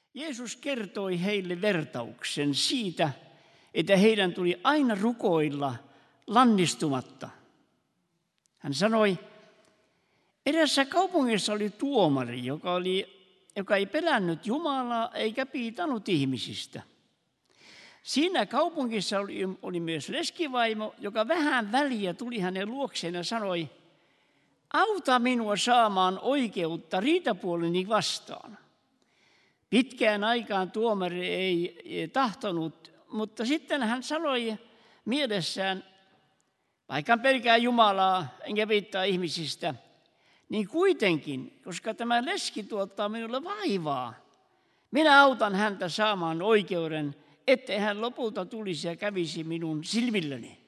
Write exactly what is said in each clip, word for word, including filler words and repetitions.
Jeesus kertoi heille vertauksen siitä, että heidän tuli aina rukoilla lannistumatta. Hän sanoi, erässä kaupungissa oli tuomari, joka, oli, joka ei pelännyt Jumalaa eikä piitanut ihmisistä. Siinä kaupungissa oli, oli myös leskivaimo, joka vähän väliä tuli hänen luokseen ja sanoi, auta minua saamaan oikeutta riitapuoleni vastaan. Pitkään aikaan tuomari ei tahtonut, mutta sitten hän sanoi mielessään, vaikka pelkää Jumalaa enkä viittaa ihmisistä, niin kuitenkin, koska tämä leski tuottaa minulle vaivaa, minä autan häntä saamaan oikeuden, ettei hän lopulta tulisi ja kävisi minun silmilläni.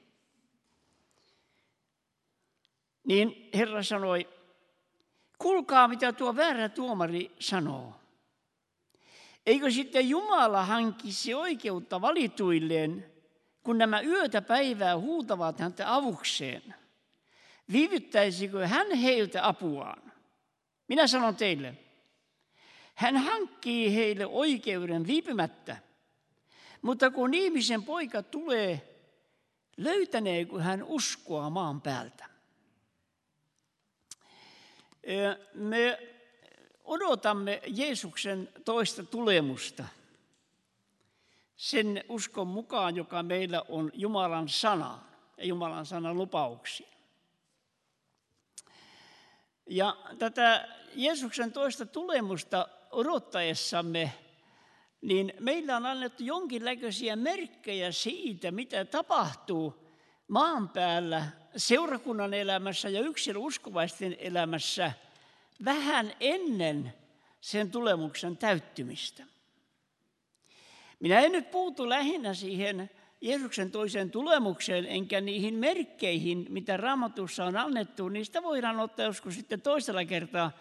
Niin Herra sanoi, kuulkaa mitä tuo väärä tuomari sanoo. Eikö sitten Jumala hankkisi oikeutta valituilleen, kun nämä yötä päivää huutavat häntä avukseen? Viivyttäisikö hän heiltä apuaan? Minä sanon teille, hän hankkii heille oikeuden viipymättä. Mutta kun ihmisen poika tulee, löytäneekö hän uskoa maan päältä? Me odotamme Jeesuksen toista tulemusta sen uskon mukaan, joka meillä on Jumalan sana ja Jumalan sanan lupauksia. Ja tätä Jeesuksen toista tulemusta odottaessamme, niin meillä on annettu jonkinlaisia merkkejä siitä, mitä tapahtuu maan päällä, seurakunnan elämässä ja yksilön uskovaisten elämässä vähän ennen sen tulemuksen täyttymistä. Minä en nyt puutu lähinnä siihen Jeesuksen toiseen tulemukseen, enkä niihin merkkeihin, mitä Raamatussa on annettu. Niistä voidaan ottaa joskus sitten toisella kertaa.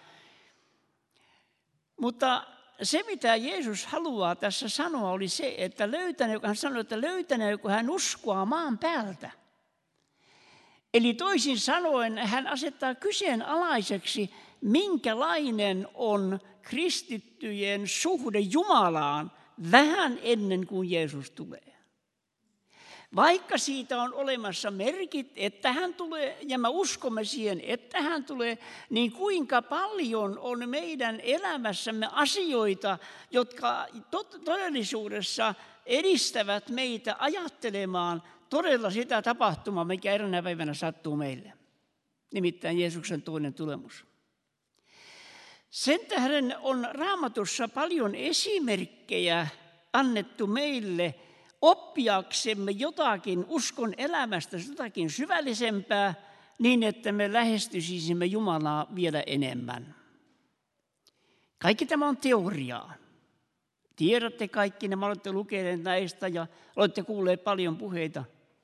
Mutta se, mitä Jeesus haluaa tässä sanoa, oli se, että löytäneekö, hän sanoi, että löytäneekö hän uskoa maan päältä. Eli toisin sanoen hän asettaa kyseenalaiseksi, minkälainen on kristittyjen suhde Jumalaan vähän ennen kuin Jeesus tulee. Vaikka siitä on olemassa merkit, että hän tulee, ja me uskomme siihen, että hän tulee, niin kuinka paljon on meidän elämässämme asioita, jotka todellisuudessa edistävät meitä ajattelemaan todella sitä tapahtumaa, mikä eräänä päivänä sattuu meille. Nimittäin Jeesuksen toinen tulemus. Sen tähden on Raamatussa paljon esimerkkejä annettu meille oppiaksemme jotakin uskon elämästä, jotakin syvällisempää, niin että me lähestyisimme Jumalaa vielä enemmän. Kaikki tämä on teoriaa. Tiedätte kaikki nämä, olette lukeneet näistä ja olette kuulleet paljon puheita.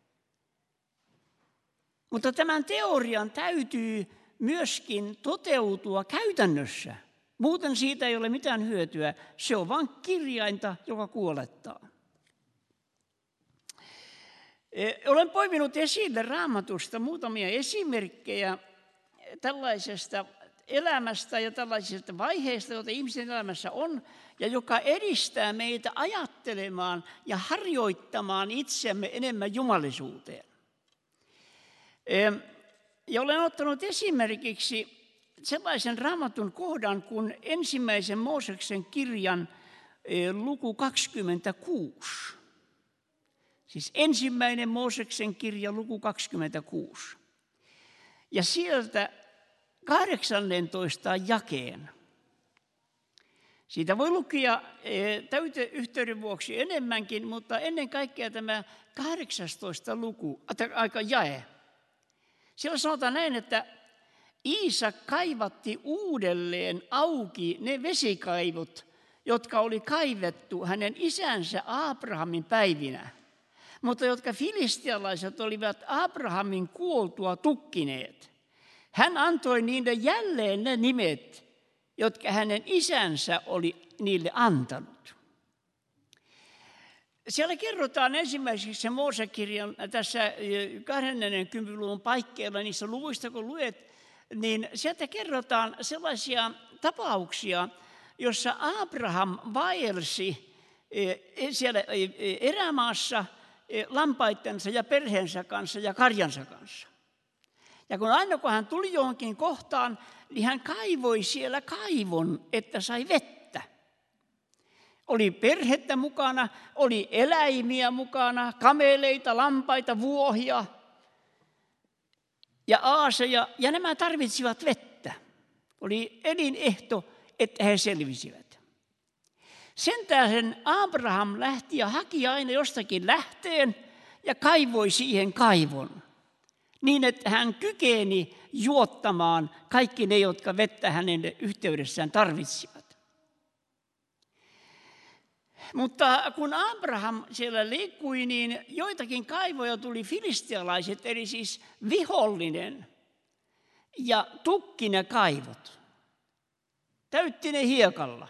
Mutta tämän teorian täytyy myöskin toteutua käytännössä. Muuten siitä ei ole mitään hyötyä. Se on vain kirjainta, joka kuolettaa. Olen poiminut esille Raamatusta muutamia esimerkkejä tällaisesta elämästä ja tällaisista vaiheista, joita ihmisen elämässä on, ja joka edistää meitä ajattelemaan ja harjoittamaan itseämme enemmän jumalisuuteen. Ja olen ottanut esimerkiksi sellaisen Raamatun kohdan kuin ensimmäisen Mooseksen kirjan luku kaksikymmentäkuusi. Siis ensimmäinen Mooseksen kirja luku kaksikymmentäkuusi. Ja sieltä kahdeksannentoista jakeen. Siitä voi lukea täyteyhteyden vuoksi enemmänkin, mutta ennen kaikkea tämä kahdeksastoista luku, aika jae. Siellä sanotaan näin, että Iisak kaivatti uudelleen auki ne vesikaivot, jotka oli kaivettu hänen isänsä Abrahamin päivinä, mutta jotka filistialaiset olivat Abrahamin kuoltua tukkineet. Hän antoi niille jälleen ne nimet, jotka hänen isänsä oli niille antanut. Siellä kerrotaan ensimmäiseksi Moosekirjan tässä kaksikymmentä luvun paikkeilla niissä luvuista, kun luet, niin sieltä kerrotaan sellaisia tapauksia, jossa Abraham vaelsi siellä erämaassa lampaittensa ja perheensä kanssa ja karjansa kanssa. Ja kun aina kun hän tuli johonkin kohtaan, niin hän kaivoi siellä kaivon, että sai vettä. Oli perhettä mukana, oli eläimiä mukana, kameleita, lampaita, vuohia ja aaseja, ja nämä tarvitsivat vettä. Oli elinehto, että he selvisivät. Sen tähden Abraham lähti ja haki aina jostakin lähteen ja kaivoi siihen kaivon, niin että hän kykeni juottamaan kaikki ne, jotka vettä hänen yhteydessään tarvitsivat. Mutta kun Abraham siellä liikkui, niin joitakin kaivoja tuli filistealaiset, eli siis vihollinen, ja tukki ne kaivot. Täytti ne hiekalla.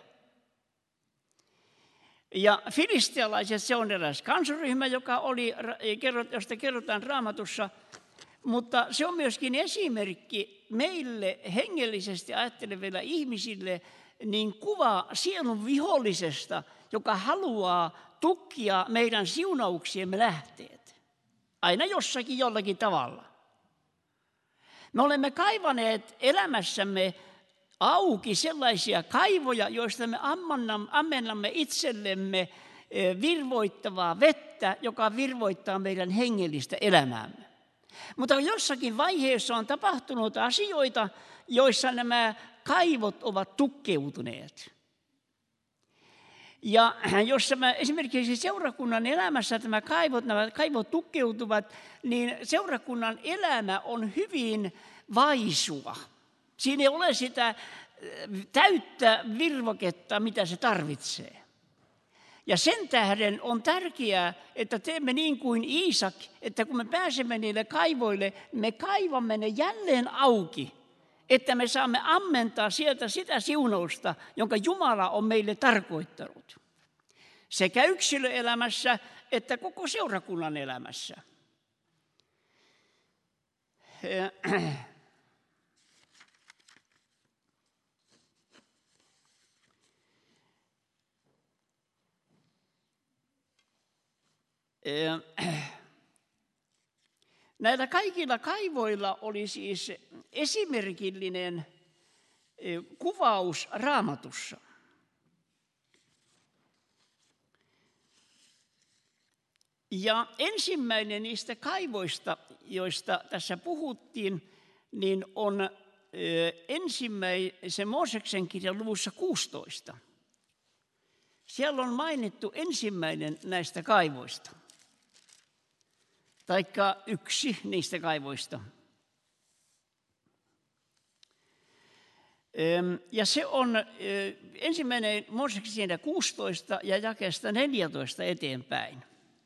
Ja filistealaiset, se on eräs kansaryhmä, joka oli, josta kerrotaan Raamatussa, mutta se on myöskin esimerkki meille hengellisesti ajatteleville ihmisille, niin kuva sielun vihollisesta, joka haluaa tukkia meidän siunauksiemme lähteet. Aina jossakin jollakin tavalla. Me olemme kaivaneet elämässämme auki sellaisia kaivoja, joista me ammennamme itsellemme virvoittavaa vettä, joka virvoittaa meidän hengellistä elämäämme. Mutta jossakin vaiheessa on tapahtunut asioita, joissa nämä kaivot ovat tukkeutuneet. Ja jos mä esimerkiksi seurakunnan elämässä tämä kaivot, nämä kaivot tukkeutuvat, niin seurakunnan elämä on hyvin vaisua. Siinä ei ole sitä täyttä virvoketta, mitä se tarvitsee. Ja sen tähden on tärkeää, että teemme niin kuin Iisak, että kun me pääsemme niille kaivoille, me kaivamme ne jälleen auki, että me saamme ammentaa sieltä sitä siunausta, jonka Jumala on meille tarkoittanut. Sekä yksilöelämässä että koko seurakunnan elämässä. Näillä kaikilla kaivoilla oli siis esimerkillinen kuvaus Raamatussa. Ja ensimmäinen niistä kaivoista, joista tässä puhuttiin, niin on ensimmäisen Mooseksen kirjan luvussa kuusitoista. Siellä on mainittu ensimmäinen näistä kaivoista. Taikka yksi niistä kaivoista. Ja se on ensimmäinen Mooseksen kuusitoista ja jakeesta neljätoista eteenpäin.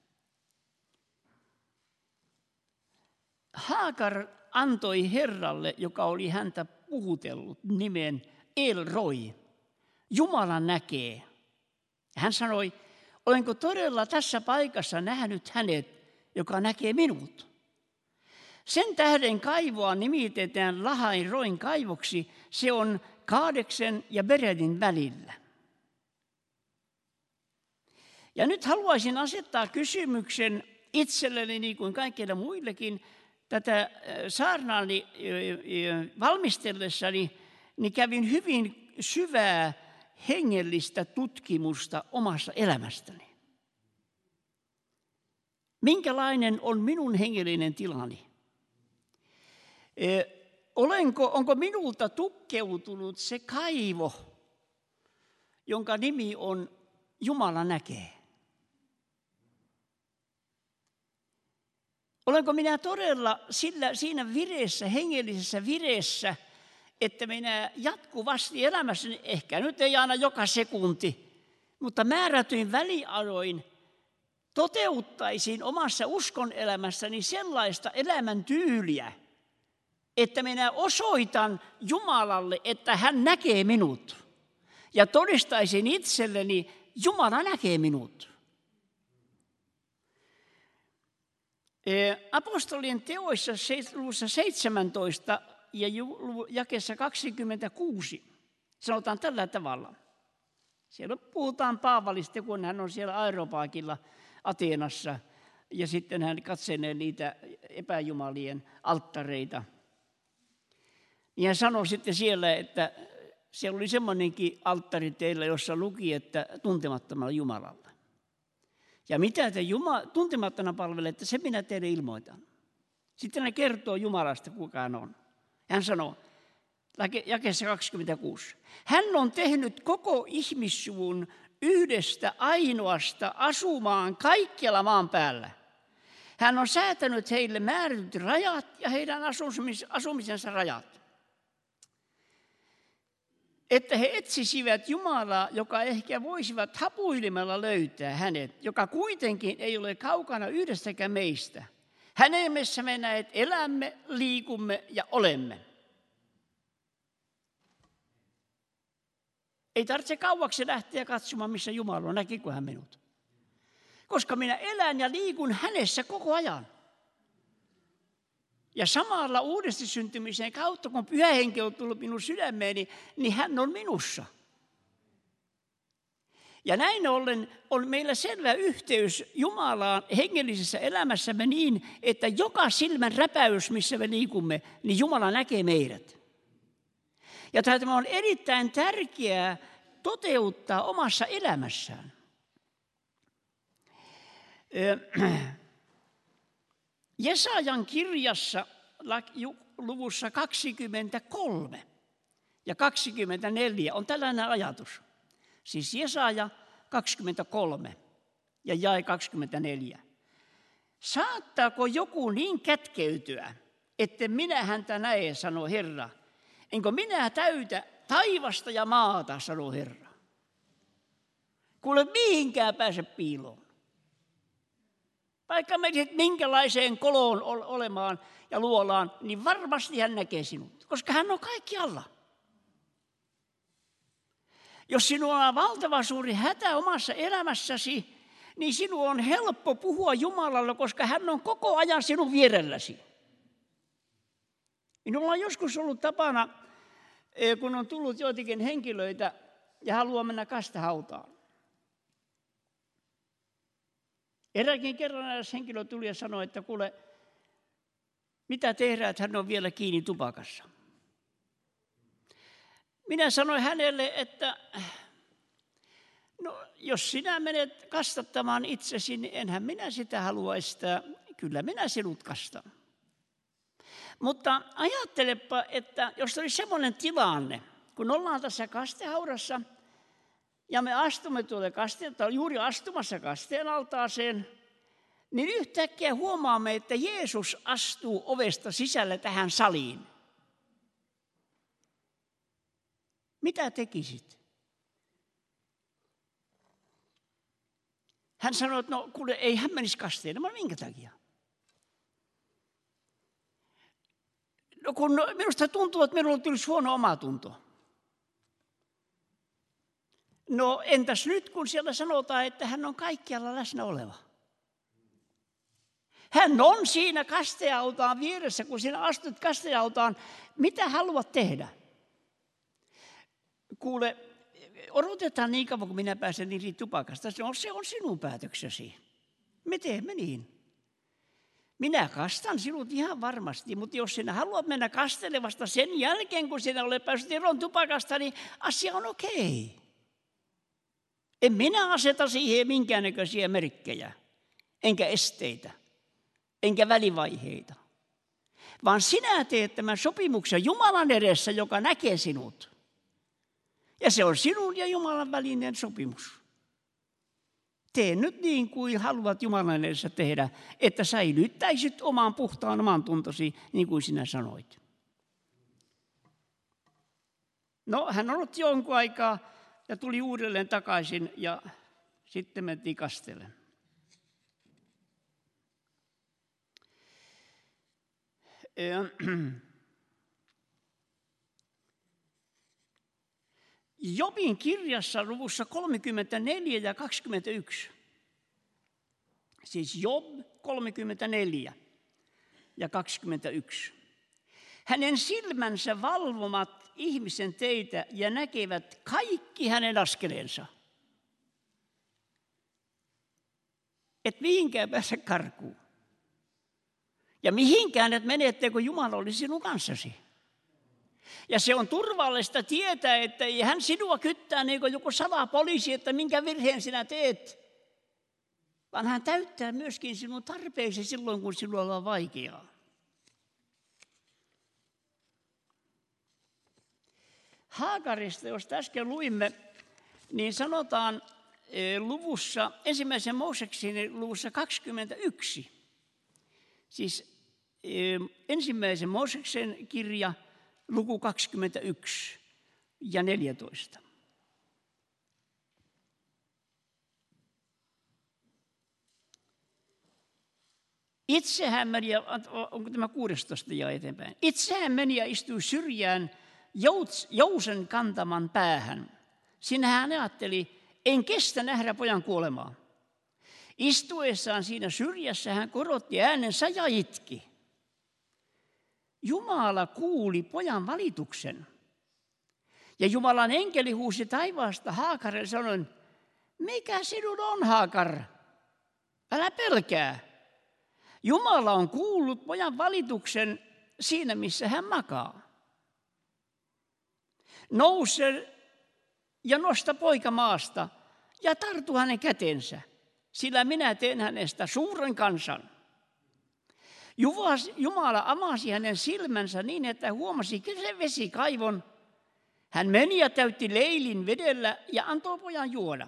Haagar antoi Herralle, joka oli häntä puhutellut, nimen El Roi. Jumala näkee. Hän sanoi, olenko todella tässä paikassa nähnyt hänet, joka näkee minut. Sen tähden kaivoa nimitetään Lahain Roin kaivoksi. Se on Kaadeksen ja Beredin välillä. Ja nyt haluaisin asettaa kysymyksen itselleni, niin kuin kaikille muillekin, tätä saarnaani valmistellessani, niin kävin hyvin syvää hengellistä tutkimusta omassa elämästäni. Minkälainen on minun hengellinen tilani? Olenko, onko minulta tukkeutunut se kaivo, jonka nimi on Jumala näkee? Olenko minä todella sillä, siinä vireessä, hengellisessä vireessä, että minä jatkuvasti elämässäni, ehkä nyt ei aina joka sekunti, mutta määrätyin väliajoin toteuttaisin omassa uskon elämässäni sellaista elämäntyyliä, että minä osoitan Jumalalle, että hän näkee minut. Ja todistaisin itselleni, Jumala näkee minut. Apostolien teoissa luvussa seitsemäntoista ja jakeessa kaksikymmentäkuusi sanotaan tällä tavalla. Siellä puhutaan Paavalista, kun hän on siellä Areopagilla Ateenassa, ja sitten hän katselee niitä epäjumalien alttareita. Ja hän sanoi sitten siellä, että siellä oli semmoinenkin alttari teillä, jossa luki, että tuntemattomalla Jumalalla. Ja mitä te Jumala, tuntemattomana palvelette, se minä teille ilmoitan. Sitten hän kertoo Jumalasta, kuka hän on. Hän sanoo, jakeessa kaksikymmentäkuusi. Hän on tehnyt koko ihmissuvun yhdestä ainoasta asumaan kaikkialla maan päällä. Hän on säätänyt heille määrätyt rajat ja heidän asumisensa rajat. Että he etsisivät Jumalaa, joka ehkä voisivat hapuilemalla löytää hänet, joka kuitenkin ei ole kaukana yhdestäkään meistä. Hänen missä me näet elämme, liikumme ja olemme. Ei tarvitse kauaksi lähteä katsomaan, missä Jumala on, näkikö hän minut. Koska minä elän ja liikun hänessä koko ajan. Ja samalla uudesti syntymisen kautta, kun Pyhä Henki on tullut minun sydämeeni, niin hän on minussa. Ja näin ollen on meillä selvä yhteys Jumalaan hengellisessä elämässämme niin, että joka silmän räpäys, missä me liikumme, niin Jumala näkee meidät. Ja tämä on erittäin tärkeää toteuttaa omassa elämässään. Jesajan kirjassa luvussa kaksikymmentäkolme ja kaksikymmentäneljä on tällainen ajatus. Siis Jesaja kaksikymmentäkolme ja jae kaksikymmentäneljä. Saattaako joku niin kätkeytyä, että minä häntä näe, sanoo Herra. Enkö minä täytä taivasta ja maata, sanoo Herra. Kuule, mihinkään pääse piiloon. Vaikka menisit minkälaiseen koloon olemaan ja luolaan, niin varmasti hän näkee sinut, koska hän on kaikkialla. Jos sinulla on valtava suuri hätä omassa elämässäsi, niin sinun on helppo puhua Jumalalle, koska hän on koko ajan sinun vierelläsi. Minulla on joskus ollut tapana, kun on tullut joitakin henkilöitä ja haluaa mennä kastehautaan. Eräänkin kerran eräs henkilö tuli ja sanoi, että kuule, mitä tehdään, että hän on vielä kiinni tupakassa. Minä sanoin hänelle, että no, jos sinä menet kastattamaan itsesi, niin enhän minä sitä halua estää. Kyllä minä sinut kastan. Mutta ajattelepa, että jos olisi semmoinen tilanne, kun ollaan tässä kastehaudassa ja me astumme tuolle kasteen, tai juuri astumassa kasteen altaaseen, niin yhtäkkiä huomaamme, että Jeesus astuu ovesta sisälle tähän saliin. Mitä tekisit? Hän sanoi, että no kuule, ei hän menisi kasteen. No minkä takia? No kun minusta tuntuu, että minulla tulisi huono omatunto. No entäs nyt, kun siellä sanotaan, että hän on kaikkialla läsnä oleva? Hän on siinä kasteautaan vieressä, kun sinä astut kasteautaan. Mitä haluat tehdä? Kuule, odotetaan niin kauan, kun minä pääsen irti tupakasta. Se on, se on sinun päätöksesi. Me teemme niin. Minä kastan sinut ihan varmasti, mutta jos sinä haluat mennä kastelevasta sen jälkeen, kun sinä olet päässyt eroon tupakasta, niin asia on okei. En minä aseta siihen minkäännäköisiä merkkejä, enkä esteitä, enkä välivaiheita. Vaan sinä teet tämän sopimuksen Jumalan edessä, joka näkee sinut. Ja se on sinun ja Jumalan välinen sopimus. Tee nyt niin kuin haluat Jumalan edessä tehdä, että säilyttäisit oman puhtaan oman tuntosi, niin kuin sinä sanoit. No, hän on ollut jonkun aikaa ja tuli uudelleen takaisin ja sitten mentiin kastelemaan. Jobin kirjassa luvussa kolmekymmentäneljä ja kaksikymmentäyksi. Siis Job kolmekymmentäneljä ja kaksikymmentäyksi. Hänen silmänsä valvomat ihmisen teitä ja näkevät kaikki hänen askeleensa. et mihinkään pääse karkuun. Ja mihinkään et mene, etteikö Jumala oli sinun kanssasi. Ja se on turvallista tietää, että ei hän sinua kyttää niin kuin joku salapoliisi, että minkä virheen sinä teet. Vaan hän täyttää myöskin sinun tarpeesi silloin, kun sinulla on vaikeaa. Haagarista, jos äsken luimme, niin sanotaan luvussa, ensimmäisen Mooseksen luvussa kaksikymmentäyksi. Siis ensimmäisen Mooseksen kirja, luku kaksikymmentäyksi ja neljätoista. Itse hän meni, ja onko tämä kuusitoista ja eteenpäin? Itse hän meni ja istui syrjään jousen kantaman päähän. Siinä hän ajatteli, en kestä nähdä pojan kuolemaa. Istuessaan siinä syrjässä hän korotti äänensä ja itki. Jumala kuuli pojan valituksen. Ja Jumalan enkeli huusi taivaasta Haagarille sanoen, mikä sinun on, Haagar? Älä pelkää. Jumala on kuullut pojan valituksen siinä, missä hän makaa. Nouse ja nosta poika maasta ja tartu hänen kätensä, sillä minä teen hänestä suuren kansan. Jumala avasi hänen silmänsä niin, että huomasi sen vesikaivon. Hän meni ja täytti leilin vedellä ja antoi pojan juoda.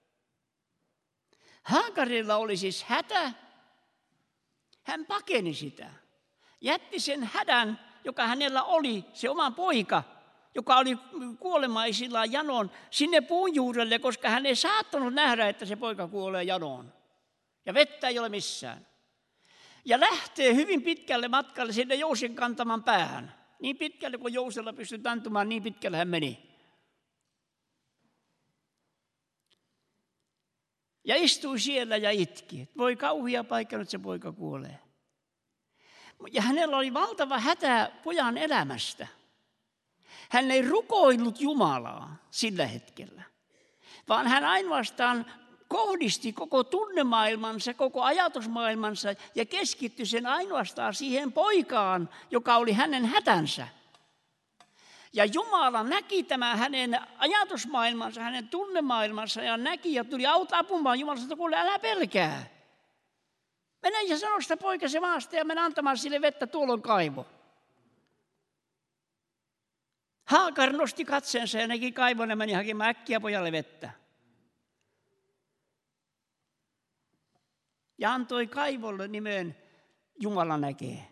Haagarilla oli siis hätä. Hän pakeni sitä. Jätti sen hädän, joka hänellä oli, se oma poika, joka oli kuolemaisillaan janoon, sinne puun juurelle, koska hän ei saattanut nähdä, että se poika kuolee janoon. Ja vettä ei ole missään. Ja lähtee hyvin pitkälle matkalle sinne jousen kantaman päähän. Niin pitkälle, kun jousella pystyi tantumaan, niin pitkälle hän meni. Ja istui siellä ja itki. Voi kauhia paikka, nyt se poika kuolee. Ja hänellä oli valtava hätä pojan elämästä. Hän ei rukoillut Jumalaa sillä hetkellä, vaan hän ainoastaan kohdisti koko tunnemaailmansa, koko ajatusmaailmansa ja keskittyi sen ainoastaan siihen poikaan, joka oli hänen hätänsä. Ja Jumala näki tämän hänen ajatusmaailmansa, hänen tunnemaailmansa ja näki ja tuli auta apumaan. Jumala sanoi, kuule, älä pelkää. Mene ja sano sitä poikasi maasta ja mene antamaan sille vettä, tuolla on kaivo. Haagar nosti katseensa ja näki kaivon ja meni hakemaan äkkiä pojalle vettä. Ja antoi kaivolle nimen Jumala näkee.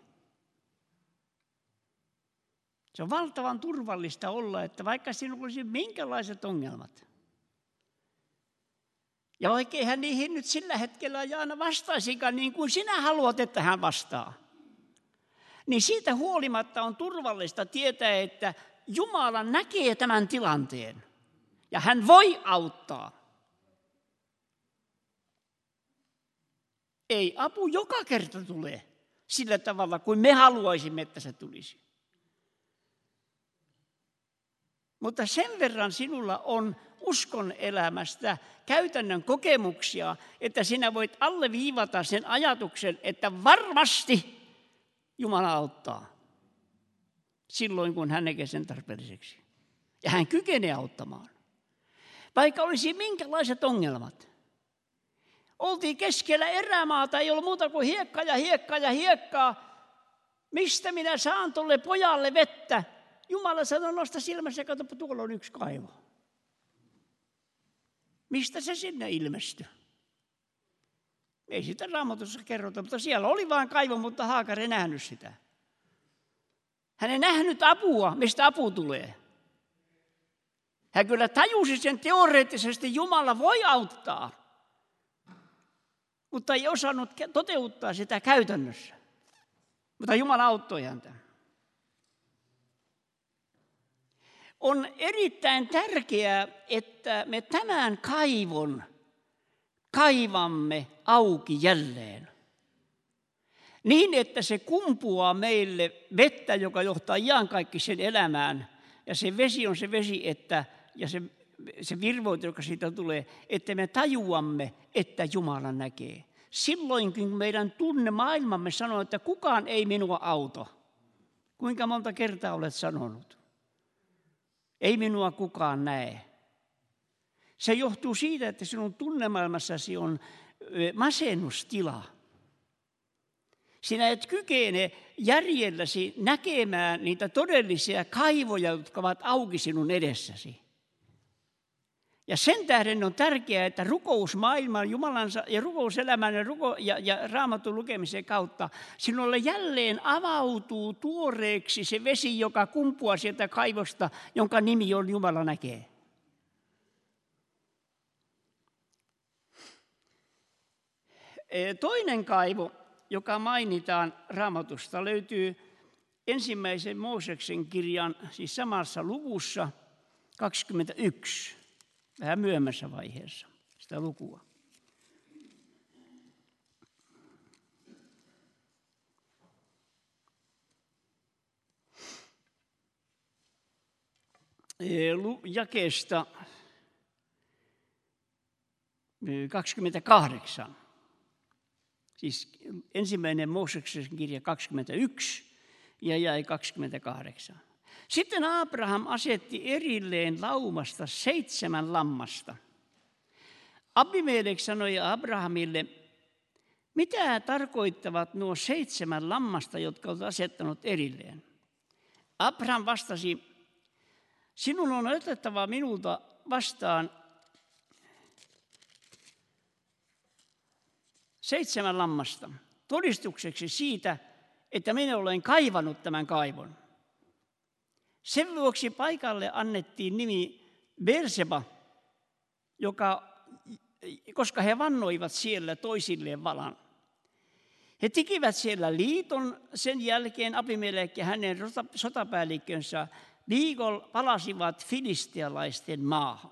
Se on valtavan turvallista olla, että vaikka sinulla olisi minkälaiset ongelmat, ja vaikkei hän niihin nyt sillä hetkellä aina vastaisikaan niin kuin sinä haluat, että hän vastaa, niin siitä huolimatta on turvallista tietää, että Jumala näkee tämän tilanteen ja hän voi auttaa. Ei apu joka kerta tule sillä tavalla, kuin me haluaisimme, että se tulisi. Mutta sen verran sinulla on uskon elämästä käytännön kokemuksia, että sinä voit alleviivata sen ajatuksen, että varmasti Jumala auttaa silloin, kun hän näkee sen tarpeelliseksi. Ja hän kykenee auttamaan. Vaikka olisi minkälaiset ongelmat. Oltiin keskellä erämaata, ei ollut muuta kuin hiekkaa ja hiekkaa ja hiekkaa. Mistä minä saan tuolle pojalle vettä? Jumala sanoi, nosta silmässä ja katsopa, tuolla on yksi kaivo. Mistä se sinne ilmestyi? Ei sitä Raamatussa kerrota, mutta siellä oli vain kaivo, mutta Haagar ei nähnyt sitä. Hän ei nähnyt apua, mistä apu tulee. Hän kyllä tajusi sen teoreettisesti, Jumala voi auttaa, mutta ei osannut toteuttaa sitä käytännössä. Mutta Jumala auttoi häntä. On erittäin tärkeää, että me tämän kaivon kaivamme auki jälleen. Niin, että se kumpuaa meille vettä, joka johtaa iankaikkiseen elämään. Ja se vesi on se vesi, että, ja se, se virvoite, joka siitä tulee, että me tajuamme, että Jumala näkee. silloinkin, kun meidän tunnemaailmamme sanoo, että kukaan ei minua auta. Kuinka monta kertaa olet sanonut? Ei minua kukaan näe. Se johtuu siitä, että sinun tunnemaailmassasi on masennustila. Sinä et kykene järjelläsi näkemään niitä todellisia kaivoja, jotka ovat auki sinun edessäsi. Ja sen tähden on tärkeää, että rukousmaailman, Jumalansa ja rukouselämän ja, ruko, ja, ja Raamatun lukemisen kautta sinulle jälleen avautuu tuoreeksi se vesi, joka kumpuaa sieltä kaivosta, jonka nimi on Jumala näkee. Toinen kaivo, joka mainitaan Raamatusta, löytyy ensimmäisen Mooseksen kirjan, siis samassa luvussa kaksikymmentäyksi, vähän myöhemmässä vaiheessa sitä lukua. Jakeesta kaksikymmentäkahdeksan. Siis ensimmäinen Mooseksen kirja kaksikymmentäyksi ja jäi kaksikymmentäkahdeksan. Sitten Abraham asetti erilleen laumasta seitsemän lammasta. Abimelek sanoi Abrahamille, mitä tarkoittavat nuo seitsemän lammasta, jotka olet asettanut erilleen? Abraham vastasi, sinun on otettava minulta vastaan seitsemän lammasta todistukseksi siitä, että minä olen kaivannut tämän kaivon. Sen vuoksi paikalle annettiin nimi Beerseba, joka, koska he vannoivat siellä toisilleen valan. He tekivät siellä liiton, sen jälkeen Abimelek ja hänen sotapäällikkönsä Viikol palasivat filistealaisten maahan.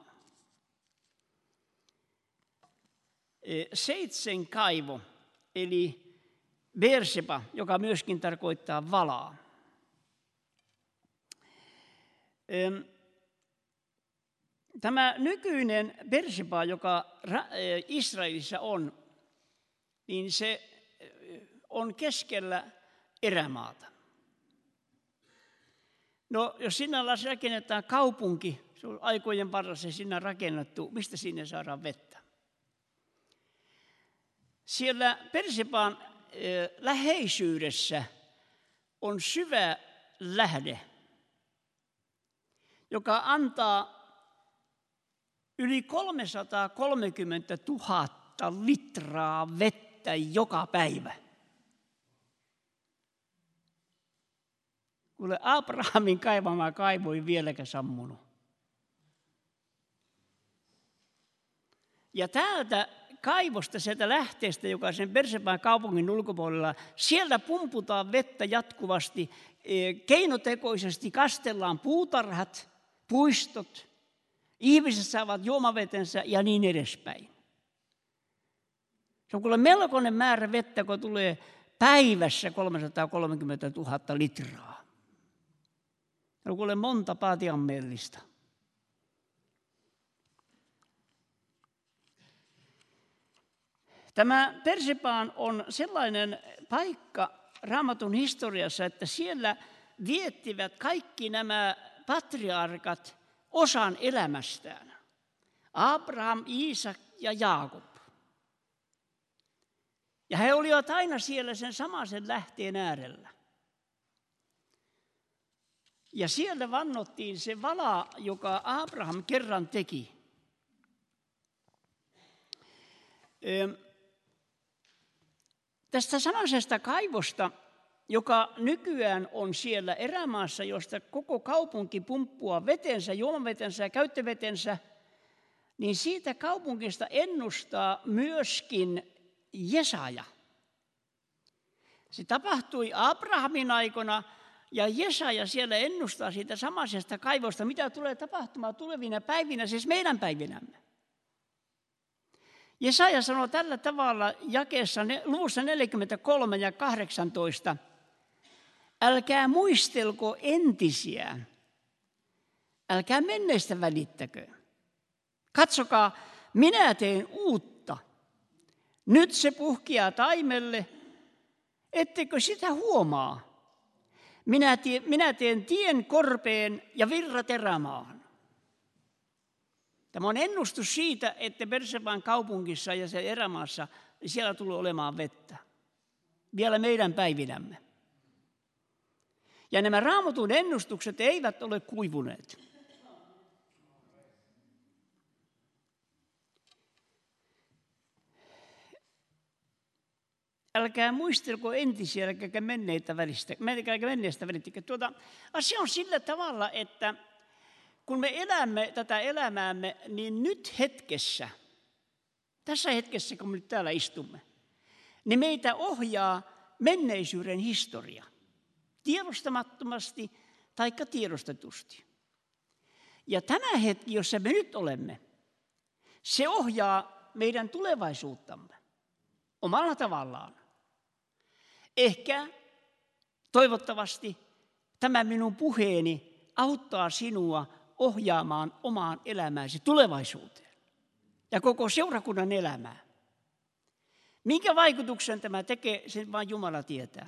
Seitsemän kaivo, eli Beerseba, joka myöskin tarkoittaa valaa. Tämä nykyinen Beerseba, joka Israelissa on, niin se on keskellä erämaata. No, jos sinä rakennetaan kaupunki, se on aikojen varrella sinä rakennettu, mistä sinne saadaan vettä? Siellä Beerseban läheisyydessä on syvä lähde, joka antaa yli kolmesataakolmekymmentätuhatta litraa vettä joka päivä. Kuule, Abrahamin kaivama kaivo ei vieläkään sammunut. Ja täältä kaivosta, sieltä lähteestä, joka on sen Beerseban kaupungin ulkopuolella, siellä pumputaan vettä jatkuvasti, keinotekoisesti kastellaan puutarhat, puistot, ihmiset saavat juomavetensä ja niin edespäin. Se on kuule melkoinen määrä vettä, kun tulee päivässä kolmesataakolmekymmentätuhatta litraa. Se on kuule monta paatiammellista. Tämä Beersebaan on sellainen paikka Raamatun historiassa, että siellä viettivät kaikki nämä patriarkat osan elämästään. Abraham, Iisak ja Jaakob. Ja he olivat aina siellä sen samaisen lähteen äärellä. Ja siellä vannottiin se vala, joka Abraham kerran teki. Tästä samaisesta kaivosta, joka nykyään on siellä erämaassa, josta koko kaupunki pumppua vetensä, juomavetensä ja käyttövetensä, niin siitä kaupungista ennustaa myöskin Jesaja. Se tapahtui Abrahamin aikana ja Jesaja siellä ennustaa siitä samaisesta kaivosta, mitä tulee tapahtumaan tulevina päivinä, siis meidän päivinämme. Jesaja sanoo tällä tavalla jakeessa luvussa neljäkymmentäkolme ja kahdeksantoista. Älkää muistelko entisiä, älkää menneistä välittäkö. Katsokaa, minä teen uutta. Nyt se puhkeaa taimelle, ettekö sitä huomaa? Minä, tie, minä teen tien korpeen ja virrat erämaan. Tämä on ennustus siitä, että Beerseban kaupungissa ja se erämaassa, niin siellä tulee olemaan vettä. Vielä meidän päivinämme. Ja nämä Raamatun ennustukset eivät ole kuivuneet. Älkää muistelko entisiä, älkääkä menneitä välistä, älkääkä menneistä välittäkö. Tuota, asia on sillä tavalla, että kun me elämme tätä elämäämme, niin nyt hetkessä, tässä hetkessä, kun me nyt täällä istumme, niin meitä ohjaa menneisyyden historia, tiedostamattomasti tai tiedostetusti. Ja tämä hetki, jossa me nyt olemme, se ohjaa meidän tulevaisuuttamme omalla tavallaan. Ehkä, toivottavasti, tämä minun puheeni auttaa sinua ohjaamaan omaan elämääsi tulevaisuuteen ja koko seurakunnan elämää. Minkä vaikutuksen tämä tekee, sen vain Jumala tietää.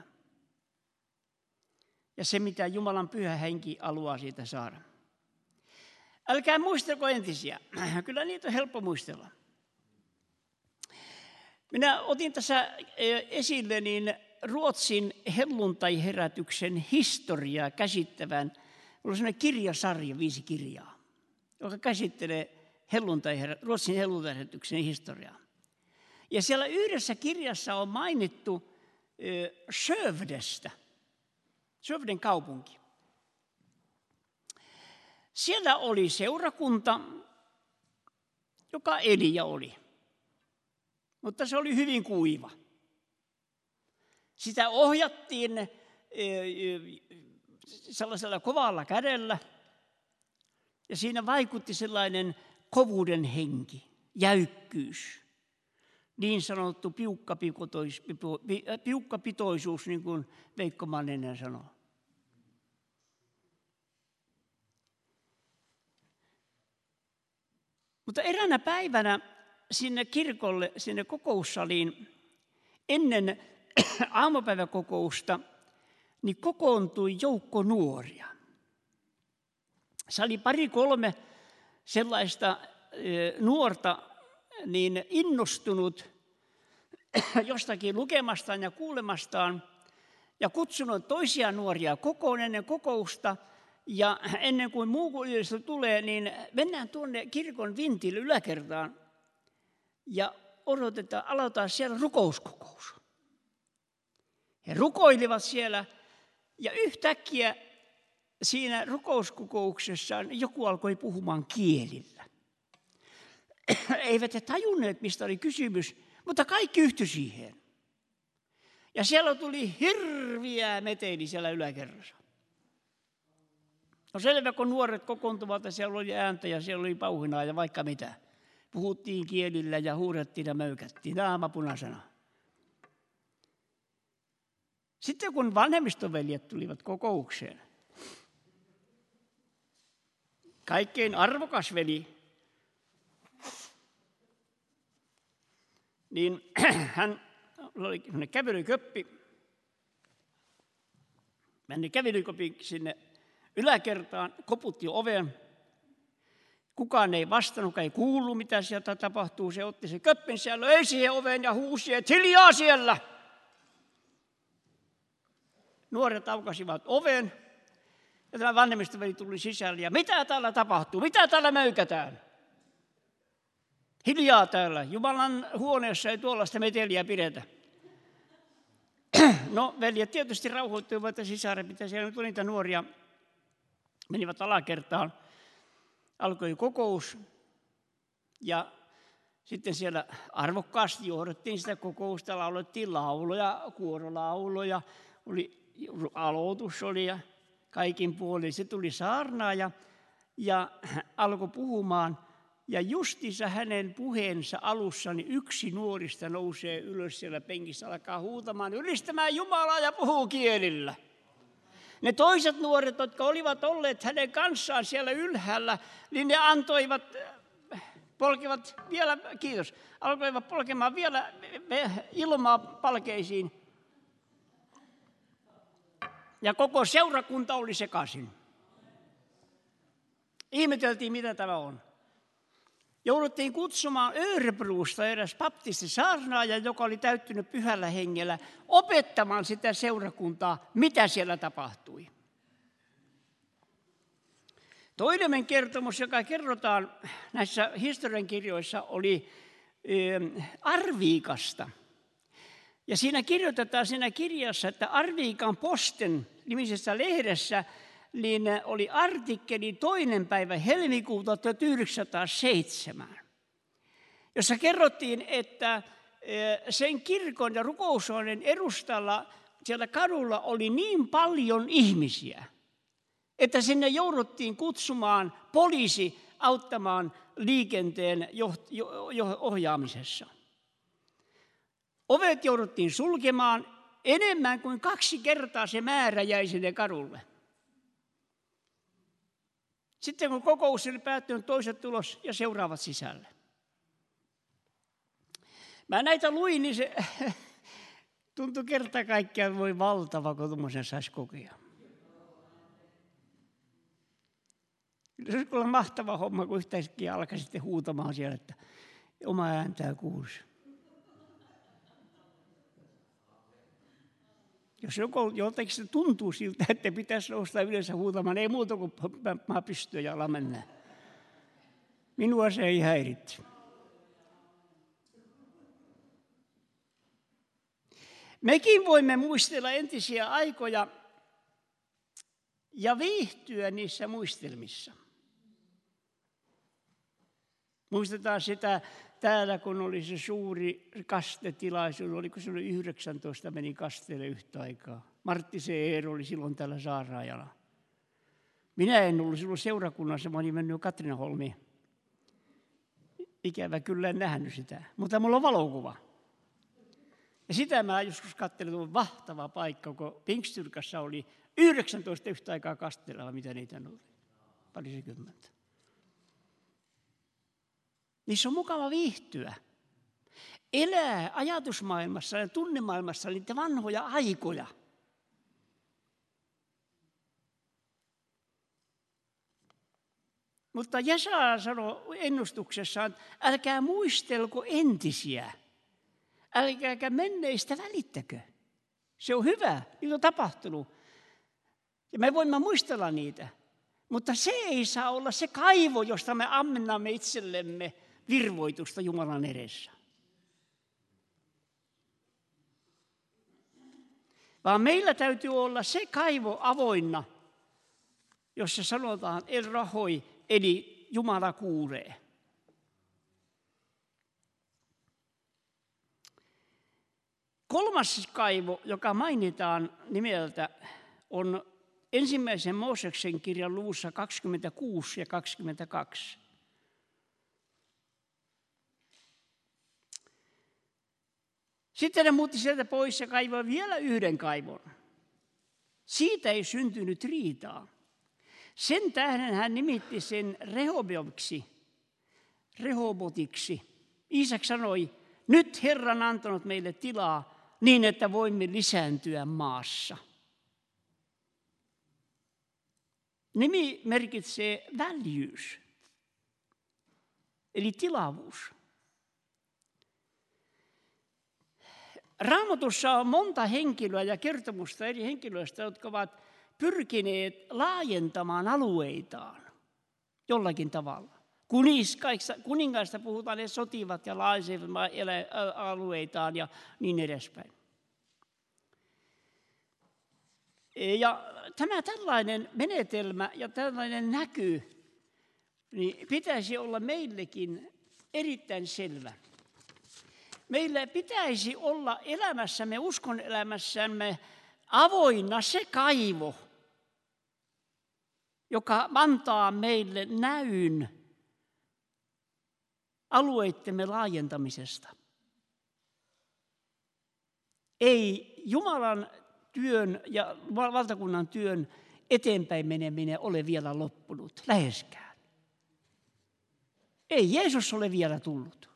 Ja se, mitä Jumalan pyhä henki haluaa siitä saada. Älkää muistelko entisiä. Kyllä niitä on helppo muistella. Minä otin tässä esille niin Ruotsin helluntai-herätyksen historiaa käsittävän. Minulla on sellainen kirjasarja, viisi kirjaa, joka käsittelee helluntai- Ruotsin helluntai-herätyksen historiaa. Ja siellä yhdessä kirjassa on mainittu Skövdestä, Skövden kaupunki. Siellä oli seurakunta, joka eli ja oli, mutta se oli hyvin kuiva. Sitä ohjattiin sellaisella kovalla kädellä ja siinä vaikutti sellainen kovuuden henki, jäykkyys, niin sanottu piukkapitoisuus, niin kuin Veikko Manninen sanoo. Mutta eräänä päivänä sinne kirkolle, sinne kokoussaliin, ennen aamupäiväkokousta, niin kokoontui joukko nuoria. Se oli pari kolme sellaista nuorta, niin innostunut jostakin lukemastaan ja kuulemastaan ja kutsunut toisia nuoria kokoon ennen kokousta. Ja ennen kuin muu yleisö tulee, niin mennään tuonne kirkon vintille yläkertaan ja odotetaan, aloitetaan siellä rukouskokous. He rukoilivat siellä ja yhtäkkiä siinä rukouskokouksessa joku alkoi puhumaan kielillä. Eivät he tajunneet, mistä oli kysymys, mutta kaikki yhtyi siihen. Ja siellä tuli hirviä meteli siellä yläkerrassa. No selvä, kun nuoret kokoontuvat ja siellä oli ääntä ja siellä oli pauhinaa ja vaikka mitä. Puhuttiin kielillä ja huudettiin ja möykättiin naama punaisena. Sitten kun vanhemmistoveljet tulivat kokoukseen, kaikkein arvokas veli, niin hän oli semmoinen kävelyköppi, meni kävelyköppi sinne yläkertaan, koputti oven. Kukaan ei vastannut, ei kuullut, mitä sieltä tapahtuu. Se otti se köppin siellä, löi siihen oveen ja huusi, että hiljaa siellä. Nuoret aukasivat oven ja tämä vanhemmistoveli tuli sisälle. Ja mitä täällä tapahtuu? Mitä täällä möykätään? Hiljaa täällä. Jumalan huoneessa ei tuollaista meteliä pidetä. No, veljet tietysti rauhoittuivat ja sisaret, mitä siellä nyt oli niitä nuoria. Menivät alakertaan. Alkoi kokous ja sitten siellä arvokkaasti johdettiin sitä kokousta, laulettiin lauloja, kuorolauloja, oli, aloitus oli ja kaikin puolin. Se tuli saarnaaja ja alkoi puhumaan ja justiinsa hänen puheensa alussa niin yksi nuorista nousee ylös siellä penkissä, alkaa huutamaan, ylistämään Jumalaa ja puhuu kielillä. Ne toiset nuoret, jotka olivat olleet hänen kanssaan siellä ylhäällä, niin ne antoivat polkivat vielä, kiitos, alkoivat polkemaan vielä ilmaa palkeisiin. Ja koko seurakunta oli sekaisin. Ihmeteltiin, mitä tämä on. Jouduttiin kutsumaan Örebrosta eräs baptistisaarnaaja, joka oli täyttynyt pyhällä hengellä, opettamaan sitä seurakuntaa, mitä siellä tapahtui. Toinen kertomus, joka kerrotaan näissä historiankirjoissa, oli Arviikasta. Ja siinä kirjoitetaan siinä kirjassa, että Arviikan Posten nimisessä lehdessä niin oli artikkeli toinen päivä helmikuuta tuhatyhdeksänsataaseitsemän, jossa kerrottiin, että sen kirkon ja rukoushuoneen edustalla siellä kadulla oli niin paljon ihmisiä, että sinne jouduttiin kutsumaan poliisi auttamaan liikenteen ohjaamisessa. Ovet jouduttiin sulkemaan, enemmän kuin kaksi kertaa se määrä jäi sinne kadulle. Sitten kun kokous oli päättynyt, toiset tulos ja seuraavat sisälle. Mä näitä luin, niin se tuntui kerta kaikkiaan voi valtava, kun tuommoisen saisi kokea. Se olisi kyllä mahtava homma, kun yhtäkkiä alkaa sitten huutamaan siellä, että oma ääntää kuulisi. Jos joku, joltakin se tuntuu siltä, että pitäisi nousta yleensä huutamaan, ei muuta kuin maa pystyä ja ala mennä. Minua se ei häiritse. Mekin voimme muistella entisiä aikoja ja viihtyä niissä muistelmissa. Muistetaan sitä täällä, kun oli se suuri kastetilaisuus, oliko se oli yhdeksäntoista, meni kasteelle yhtä aikaa. Martti C. Eero oli silloin täällä saaraajalla. Minä en ollut silloin seurakunnassa, mä olin mennyt Katriinaholmiin. Ikävä kyllä en nähnyt sitä, mutta mulla on valokuva. Ja sitä mä joskus katselin, että vahtava paikka, kun Pinkstyrkassa oli yhdeksäntoista yhtä aikaa kasteella, mitä niitä oli. Parisikymmentä. Niissä on mukava viihtyä. Elää ajatusmaailmassa ja tunnemaailmassa niitä vanhoja aikoja. Mutta Jesaja sanoi ennustuksessaan, että älkää muistelko entisiä. Älkääkä menneistä välittäkö. Se on hyvä, niitä on tapahtunut. Ja me voimme muistella niitä. Mutta se ei saa olla se kaivo, josta me ammennamme itsellemme virvoitusta Jumalan edessä. Vaan meillä täytyy olla se kaivo avoinna, jossa sanotaan el rahoi, eli Jumala kuulee. Kolmas kaivo, joka mainitaan nimeltä, on ensimmäisen Mooseksen kirjan luvussa kaksikymmentäkuusi ja kaksikymmentäkaksi. Sitten ne muutti sieltä pois ja kaivoi vielä yhden kaivon. Siitä ei syntynyt riitaa. Sen tähden hän nimitti sen Rehoboamiksi, Rehobotiksi. Iisak sanoi, nyt Herra on antanut meille tilaa niin, että voimme lisääntyä maassa. Nimi merkitsee väljyys, eli tilavuus. Raamatussa on monta henkilöä ja kertomusta eri henkilöistä, jotka ovat pyrkineet laajentamaan alueitaan jollakin tavalla. Kuningaista puhutaan, ne sotivat ja laajensivat alueitaan ja niin edespäin. Ja tämä tällainen menetelmä ja tällainen näky niin pitäisi olla meillekin erittäin selvä. Meillä pitäisi olla elämässämme, uskon elämässämme avoinna se kaivo, joka antaa meille näyn alueittemme laajentamisesta. Ei Jumalan työn ja valtakunnan työn eteenpäin meneminen ole vielä loppunut, läheskään. Ei Jeesus ole vielä tullut.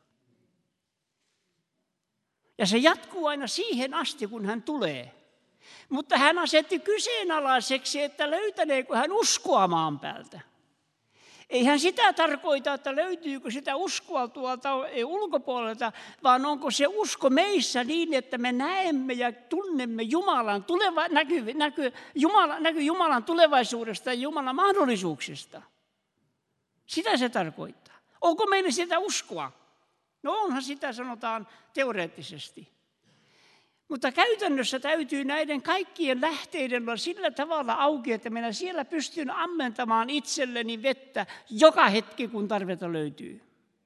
Ja se jatkuu aina siihen asti, kun hän tulee. Mutta hän asetti kyseenalaiseksi, että löytäneekö hän uskoa maan päältä. Ei hän sitä tarkoita, että löytyykö sitä uskoa tuolta ulkopuolelta, vaan onko se usko meissä niin, että me näemme ja tunnemme Jumalan, tuleva, näky, näky, Jumala, näky Jumalan tulevaisuudesta ja Jumalan mahdollisuuksista. Sitä se tarkoittaa. Onko meillä sitä uskoa? No onhan sitä, sanotaan teoreettisesti. Mutta käytännössä täytyy näiden kaikkien lähteiden olla sillä tavalla auki, että minä siellä pystyn ammentamaan itselleni vettä joka hetki, kun tarvetta löytyy.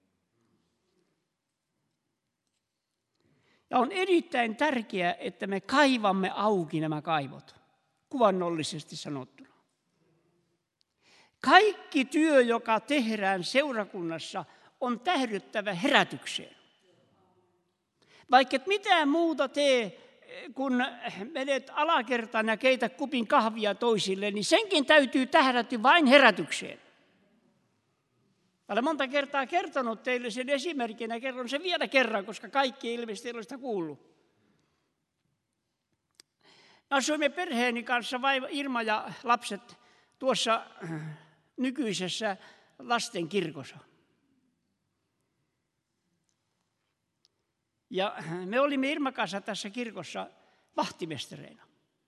Ja on erittäin tärkeää, että me kaivamme auki nämä kaivot, kuvannollisesti sanottuna. Kaikki työ, joka tehdään seurakunnassa, on tähdättävä herätykseen. Vaikka et mitään muuta tee, kun menet alakertaan ja keität kupin kahvia toisille, niin senkin täytyy tähdätä vain herätykseen. Olen monta kertaa kertonut teille sen esimerkin ja kerron sen vielä kerran, koska kaikki ilmeisesti ei ole sitä kuullut. Asuimme perheeni kanssa, Irma ja lapset, tuossa nykyisessä lastenkirkossa. Ja me olimme Irman kanssa tässä kirkossa vahtimestareina.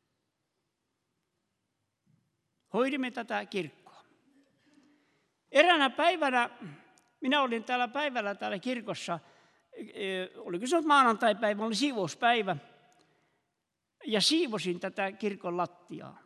Hoidimme tätä kirkkoa. Eräänä päivänä, minä olin täällä päivällä täällä kirkossa, oliko se maanantaipäivä, oli siivouspäivä, ja siivosin tätä kirkon lattiaa.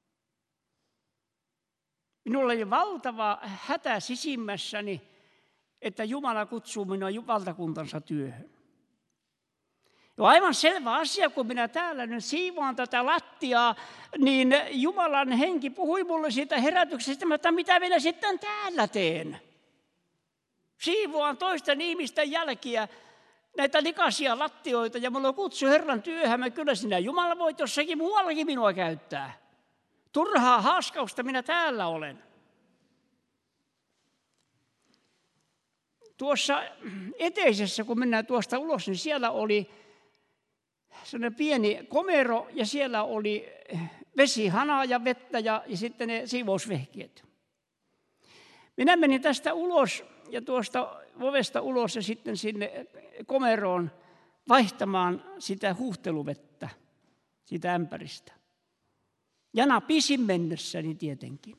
Minulla oli valtava hätä sisimmässäni, että Jumala kutsuu minua valtakuntansa työhön. Ja aivan selvä asia, kun minä täällä nyt siivoan tätä lattiaa, niin Jumalan henki puhui mulle siitä herätyksestä, että mitä minä sitten täällä teen. Siivoan toisten ihmisten jälkiä, näitä likaisia lattioita, ja mulla kutsu Herran työhön, mä kyllä sinä Jumala voit jossakin muuallakin minua käyttää. Turhaa haaskausta minä täällä olen. Tuossa eteisessä, kun mennään tuosta ulos, niin siellä oli sellainen pieni komero, ja siellä oli vesihanaa ja vettä ja, ja sitten ne siivousvehkeet. Minä menin tästä ulos ja tuosta ovesta ulos ja sitten sinne komeroon vaihtamaan sitä huuhteluvettä siitä ämpäristä. Jana pisin mennessäni tietenkin.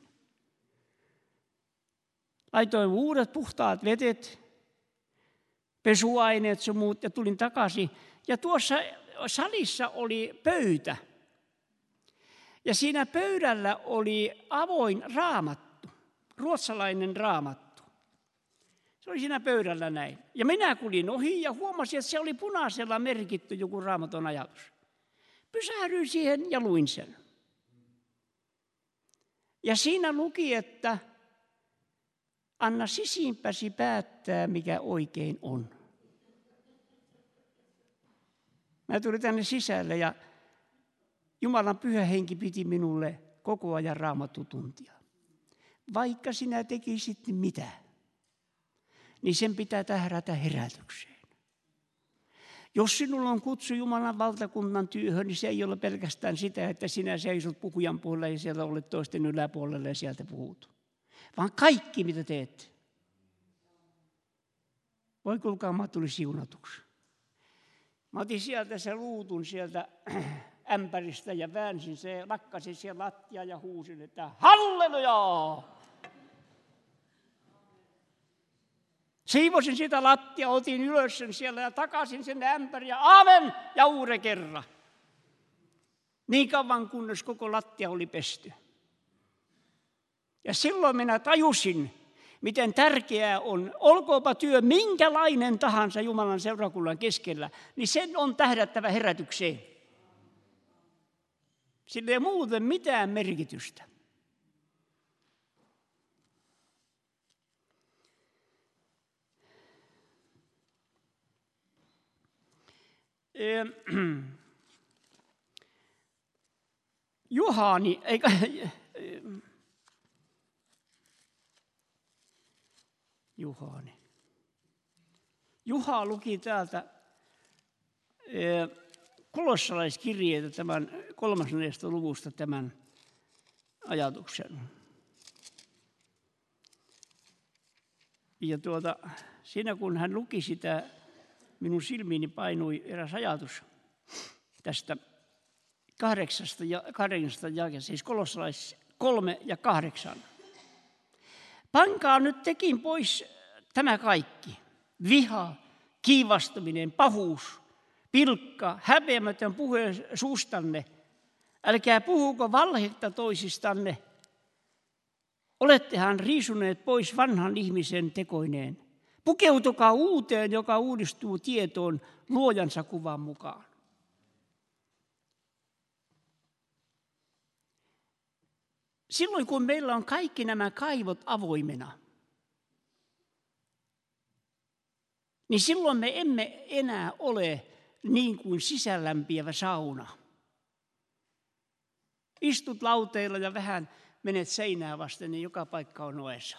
Laitoin uudet puhtaat vetet, pesuaineet sun muut ja tulin takaisin. Ja tuossa salissa oli pöytä. Ja siinä pöydällä oli avoin raamattu, ruotsalainen raamattu. Se oli siinä pöydällä näin. Ja minä kuljin ohi ja huomasin, että se oli punaisella merkitty joku Raamaton ajatus. Pysähdyin siihen ja luin sen. Ja siinä luki, että anna sisimpäsi päättää, mikä oikein on. Mä tulin tänne sisälle ja Jumalan pyhä henki piti minulle koko ajan raamattutuntia. Vaikka sinä tekisit mitä, niin sen pitää tähdätä herätykseen. Jos sinulla on kutsu Jumalan valtakunnan työhön, niin se ei ole pelkästään sitä, että sinä seisot puhujan puolella ja sieltä olet toisten yläpuolella ja sieltä puhut. Vaan kaikki, mitä teet. Voi kuulkaa, mä tulin siunatuksi. Mä otin sieltä se luutun sieltä ämpäristä ja väänsin se, lakkasin siellä lattia ja huusin, että hallelujaa! Siivosin sitä lattia, otin ylös sen siellä ja takaisin sen ämpäri ja aamen ja uuden kerran. Niin kauan kunnes koko lattia oli pesty. Ja silloin minä tajusin, miten tärkeää on, olkoonpa työ minkälainen tahansa Jumalan seurakunnan keskellä, niin sen on tähdättävä herätykseen. Sillä ei muuten mitään merkitystä. Juhani, eikä, Juhani. Juha luki täältä kolossalaiskirjeitä tämän kolmannesta luvusta tämän ajatuksen. Ja tuota, siinä kun hän luki sitä, minun silmiini painui eräs ajatus tästä kahdeksasta ja kahdeksasta jakeesta, siis kolossalais kolme ja kahdeksan. Pankaa nyt tekin pois tämä kaikki. Viha, kiivastuminen, pahuus, pilkka, häpeämätön puhe suustanne. Älkää puhuko valhetta toisistanne. Olettehan riisuneet pois vanhan ihmisen tekoineen. Pukeutukaa uuteen, joka uudistuu tietoon luojansa kuvan mukaan. Silloin kun meillä on kaikki nämä kaivot avoimena, niin silloin me emme enää ole niin kuin sisäänlämpiävä sauna. Istut lauteilla ja vähän menet seinää vasten, niin joka paikka on oessa.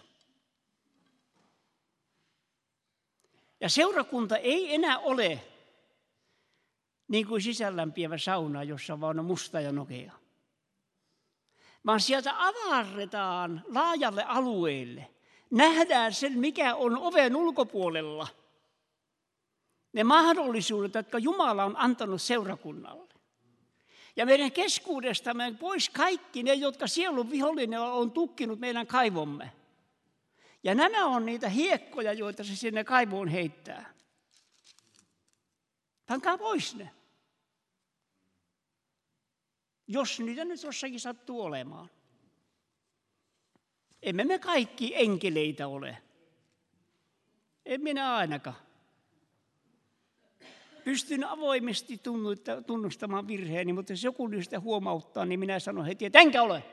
Ja seurakunta ei enää ole niin kuin sisäänlämpiävä sauna, jossa vaan on musta ja nokea. Vaan sieltä avarretaan laajalle alueelle. Nähdään sen, mikä on oven ulkopuolella. Ne mahdollisuudet, jotka Jumala on antanut seurakunnalle. Ja meidän keskuudestamme pois kaikki ne, jotka sielun vihollinen on tukkinut meidän kaivomme. Ja nämä on niitä hiekkoja, joita se sinne kaivoon heittää. Pankaa pois ne. Jos niitä nyt jossakin sattuu olemaan. Emme me kaikki enkeleitä ole. En minä ainakaan. Pystyn avoimesti tunnustamaan virheeni, mutta jos joku niistä huomauttaa, niin minä sanon heti, että enkä ole.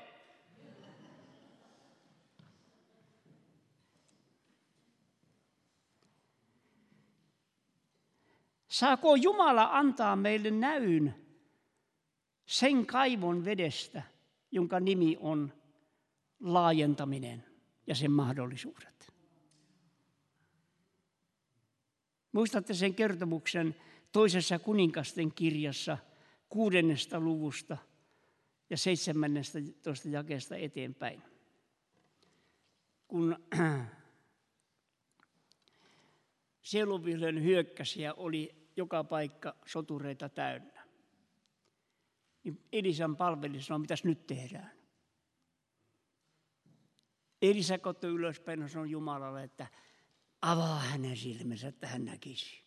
Saako Jumala antaa meille näyn sen kaivon vedestä, jonka nimi on laajentaminen ja sen mahdollisuudet? Muistatte sen kertomuksen toisessa kuninkasten kirjassa kuudennesta luvusta ja seitsemännestä toista jakeesta eteenpäin. Kun sielunvihollinen hyökkäsiä oli joka paikka sotureita täynnä, niin Elisan palveli sanoi, mitäs nyt tehdään? Elisa katsoi ylöspäin ja sanoi Jumalalle, että avaa hänen silmänsä, että hän näkisi.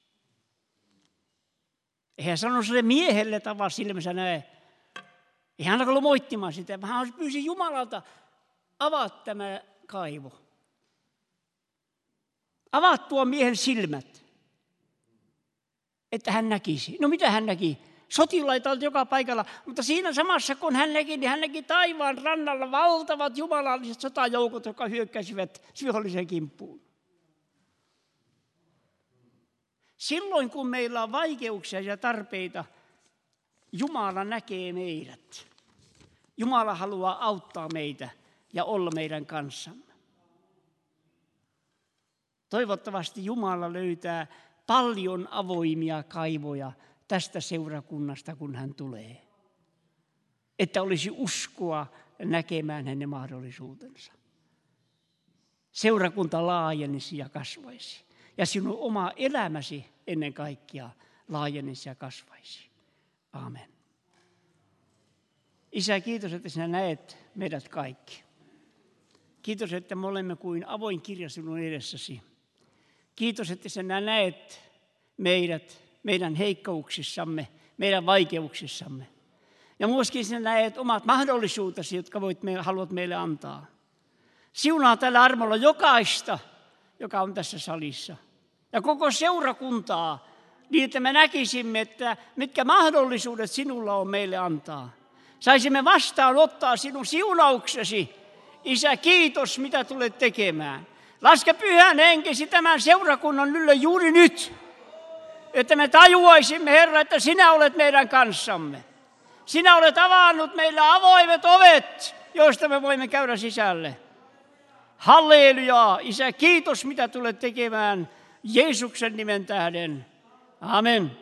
Eihän sanonut sille miehelle, että avaa silmänsä näe. Ei hän alkanut moittimaan sitä, vaan hän pyysi Jumalalta, avaa tämä kaivo. Avaa tuon miehen silmät, että hän näkisi. No mitä hän näki? Sotilaita oli joka paikalla, mutta siinä samassa kun hän näki, niin hän näki taivaan rannalla valtavat jumalalliset sotajoukot, jotka hyökkäsivät vihollisen kimppuun. Silloin kun meillä on vaikeuksia ja tarpeita, Jumala näkee meidät. Jumala haluaa auttaa meitä ja olla meidän kanssamme. Toivottavasti Jumala löytää paljon avoimia kaivoja tästä seurakunnasta, kun hän tulee. Että olisi uskoa näkemään hänen mahdollisuutensa. Seurakunta laajenisi ja kasvaisi. Ja sinun oma elämäsi ennen kaikkea laajenisi ja kasvaisi. Aamen. Isä, kiitos, että sinä näet meidät kaikki. Kiitos, että me olemme kuin avoin kirja sinun edessäsi. Kiitos, että sinä näet meidät, meidän heikkouksissamme, meidän vaikeuksissamme. Ja myöskin sinä näet omat mahdollisuutesi, jotka voit me, haluat meille antaa. Siunaa tällä armolla jokaista, joka on tässä salissa. Ja koko seurakuntaa, niin että me näkisimme, että mitkä mahdollisuudet sinulla on meille antaa. Saisimme vastaanottaa sinun siunauksesi. Isä, kiitos, mitä tulet tekemään. Laske pyhän henkesi tämän seurakunnan ylle juuri nyt, että me tajuaisimme, Herra, että sinä olet meidän kanssamme. Sinä olet avannut meille avoimet ovet, joista me voimme käydä sisälle. Halleluja! Isä, kiitos, mitä tulet tekemään Jeesuksen nimen tähden. Amen.